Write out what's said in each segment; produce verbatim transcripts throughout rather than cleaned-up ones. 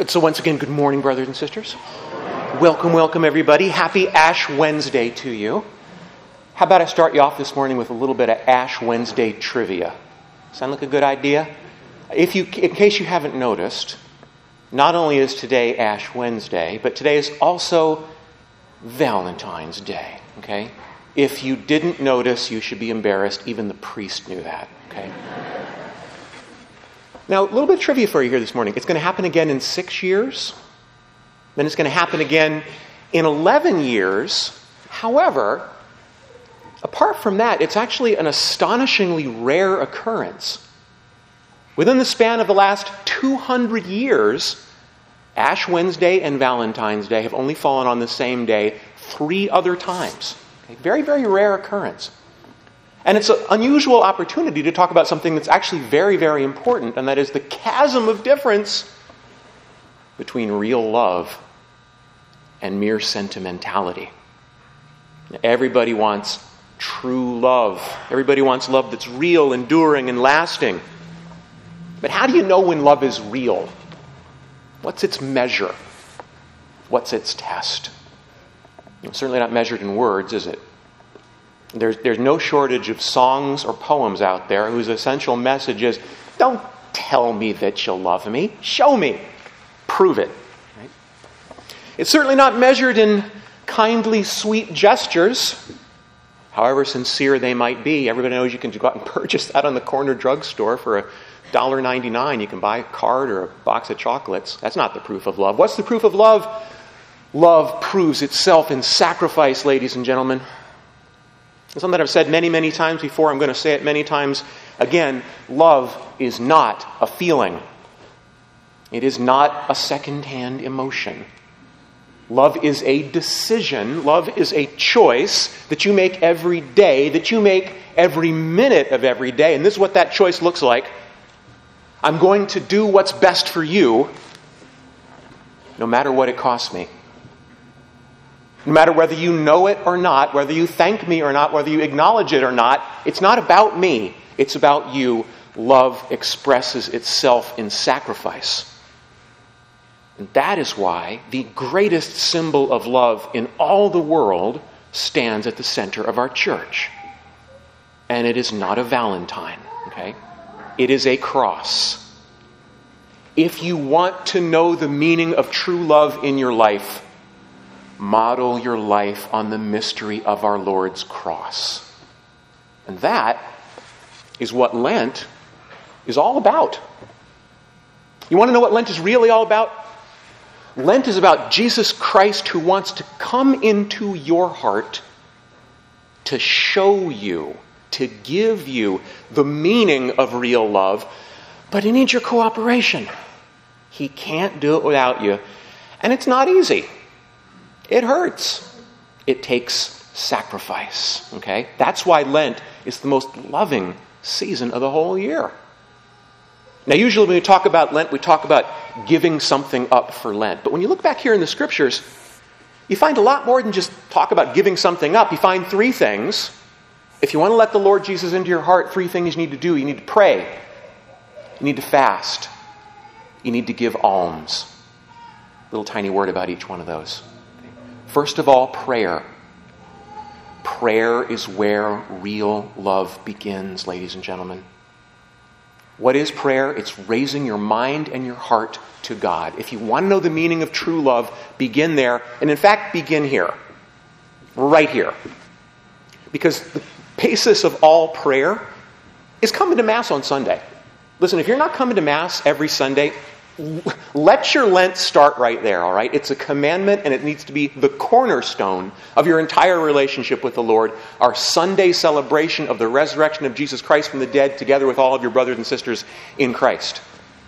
Good. So once again, good morning, brothers and sisters. Welcome, welcome, everybody. Happy Ash Wednesday to you. How about I start you off this morning with a little bit of Ash Wednesday trivia? Sound like a good idea? If you, in case you haven't noticed, not only is today Ash Wednesday, but today is also Valentine's Day. Okay? If you didn't notice, you should be embarrassed. Even the priest knew that. Okay? Now, a little bit of trivia for you here this morning. It's going to happen again in six years. Then it's going to happen again in eleven years. However, apart from that, it's actually an astonishingly rare occurrence. Within the span of the last two hundred years, Ash Wednesday and Valentine's Day have only fallen on the same day three other times. Okay? Very, very rare occurrence. And it's an unusual opportunity to talk about something that's actually very, very important, and that is the chasm of difference between real love and mere sentimentality. Everybody wants true love. Everybody wants love that's real, enduring, and lasting. But how do you know when love is real? What's its measure? What's its test? It's certainly not measured in words, is it? There's, there's no shortage of songs or poems out there whose essential message is, don't tell me that you'll love me. Show me. Prove it. Right? It's certainly not measured in kindly, sweet gestures, however sincere they might be. Everybody knows you can go out and purchase that on the corner drugstore for a one dollar ninety-nine. You can buy a card or a box of chocolates. That's not the proof of love. What's the proof of love? Love proves itself in sacrifice, ladies and gentlemen. It's something that I've said many, many times before. I'm going to say it many times again. Love is not a feeling. It is not a second-hand emotion. Love is a decision. Love is a choice that you make every day, that you make every minute of every day. And this is what that choice looks like. I'm going to do what's best for you, no matter what it costs me. No matter whether you know it or not, whether you thank me or not, whether you acknowledge it or not, it's not about me. It's about you. Love expresses itself in sacrifice. And that is why the greatest symbol of love in all the world stands at the center of our church. And it is not a Valentine, okay? It is a cross. If you want to know the meaning of true love in your life, model your life on the mystery of our Lord's cross. And that is what Lent is all about. You want to know what Lent is really all about? Lent is about Jesus Christ who wants to come into your heart to show you, to give you the meaning of real love, but he needs your cooperation. He can't do it without you. And it's not easy. It hurts. It takes sacrifice. Okay? That's why Lent is the most loving season of the whole year. Now, usually when we talk about Lent, we talk about giving something up for Lent. But when you look back here in the Scriptures, you find a lot more than just talk about giving something up. You find three things. If you want to let the Lord Jesus into your heart, three things you need to do. You need to pray. You need to fast. You need to give alms. A little tiny word about each one of those. First of all, prayer. Prayer is where real love begins, ladies and gentlemen. What is prayer? It's raising your mind and your heart to God. If you want to know the meaning of true love, begin there. And in fact, begin here. Right here. Because the basis of all prayer is coming to Mass on Sunday. Listen, if you're not coming to Mass every Sunday, let your Lent start right there, all right? It's a commandment, and it needs to be the cornerstone of your entire relationship with the Lord. Our Sunday celebration of the resurrection of Jesus Christ from the dead, together with all of your brothers and sisters in Christ.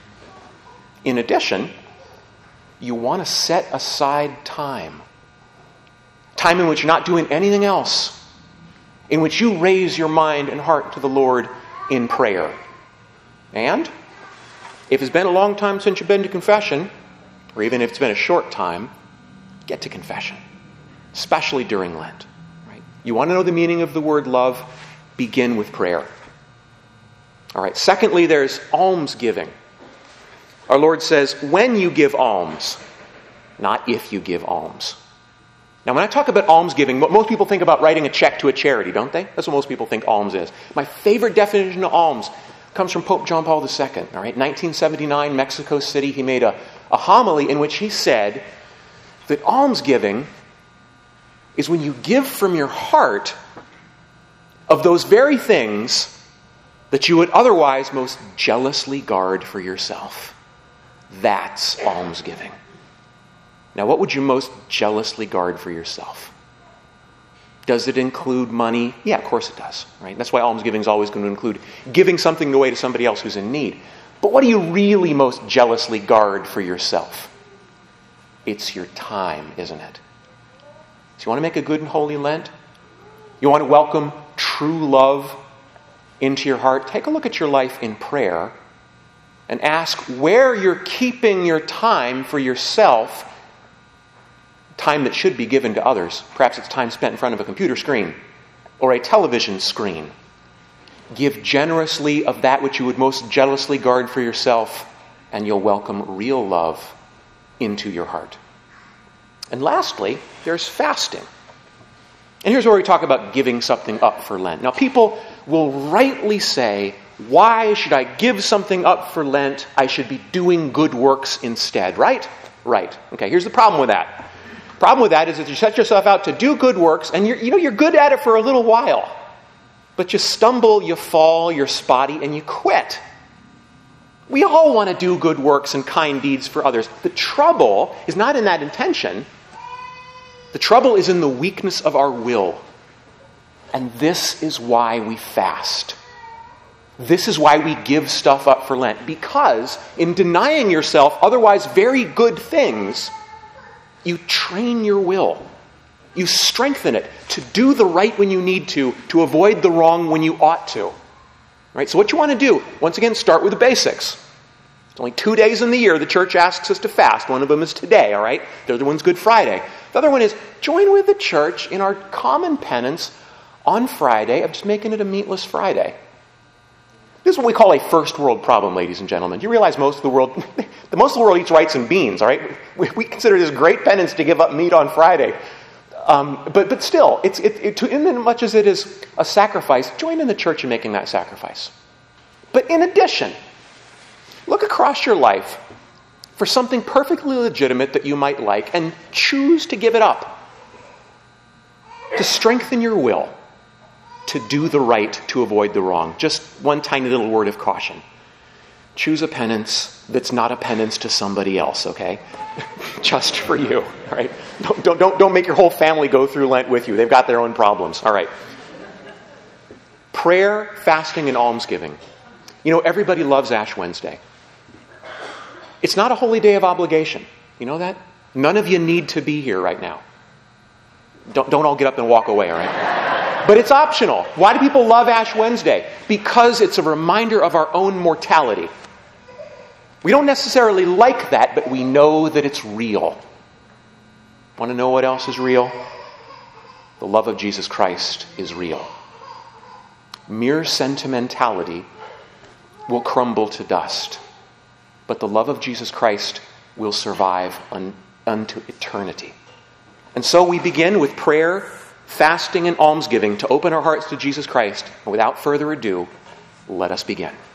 In addition, you want to set aside time. Time in which you're not doing anything else. In which you raise your mind and heart to the Lord in prayer. And if it's been a long time since you've been to confession, or even if it's been a short time, get to confession, especially during Lent. Right? You want to know the meaning of the word love? Begin with prayer. All right. Secondly, there's almsgiving. Our Lord says, when you give alms, not if you give alms. Now, when I talk about almsgiving, most people think about writing a check to a charity, don't they? That's what most people think alms is. My favorite definition of alms comes from Pope John Paul the Second. All right, nineteen seventy-nine, Mexico City, he made a, a homily in which he said that almsgiving is when you give from your heart of those very things that you would otherwise most jealously guard for yourself. That's almsgiving. Now, what would you most jealously guard for yourself? Does it include money? Yeah, of course it does. Right? That's why almsgiving is always going to include giving something away to somebody else who's in need. But what do you really most jealously guard for yourself? It's your time, isn't it? So you want to make a good and holy Lent? You want to welcome true love into your heart? Take a look at your life in prayer and ask where you're keeping your time for yourself, time that should be given to others. Perhaps it's time spent in front of a computer screen or a television screen. Give generously of that which you would most jealously guard for yourself, and you'll welcome real love into your heart. And lastly, there's fasting. And here's where we talk about giving something up for Lent. Now, people will rightly say, why should I give something up for Lent? I should be doing good works instead, right? Right. Okay, here's the problem with that. The problem with that is that you set yourself out to do good works, and you're, you know, you're good at it for a little while. But you stumble, you fall, you're spotty, and you quit. We all want to do good works and kind deeds for others. The trouble is not in that intention. The trouble is in the weakness of our will. And this is why we fast. This is why we give stuff up for Lent. Because in denying yourself otherwise very good things, you train your will. You strengthen it to do the right when you need to, to avoid the wrong when you ought to. Right? So what you want to do, once again, start with the basics. It's only two days in the year the church asks us to fast. One of them is today, all right? The other one's Good Friday. The other one is join with the church in our common penance on Friday of just making it a meatless Friday. This is what we call a first world problem, ladies and gentlemen. You realize most of the world, the most of the world eats rice and beans, all right? We, we consider this great penance to give up meat on Friday. Um, but but still, it's it, it, to, in as much as it is a sacrifice, join in the church in making that sacrifice. But in addition, look across your life for something perfectly legitimate that you might like and choose to give it up. To strengthen your will, to do the right, to avoid the wrong. Just one tiny little word of caution. Choose a penance that's not a penance to somebody else, okay? Just for you, all right? Don't, don't, don't, don't make your whole family go through Lent with you. They've got their own problems, all right? Prayer, fasting, and almsgiving. You know, everybody loves Ash Wednesday. It's not a holy day of obligation. You know that? None of you need to be here right now. Don't, don't all get up and walk away, all right? But it's optional. Why do people love Ash Wednesday? Because it's a reminder of our own mortality. We don't necessarily like that, but we know that it's real. Want to know what else is real? The love of Jesus Christ is real. Mere sentimentality will crumble to dust, but the love of Jesus Christ will survive un, unto eternity. And so we begin with prayer, fasting, and almsgiving to open our hearts to Jesus Christ. And without further ado, let us begin.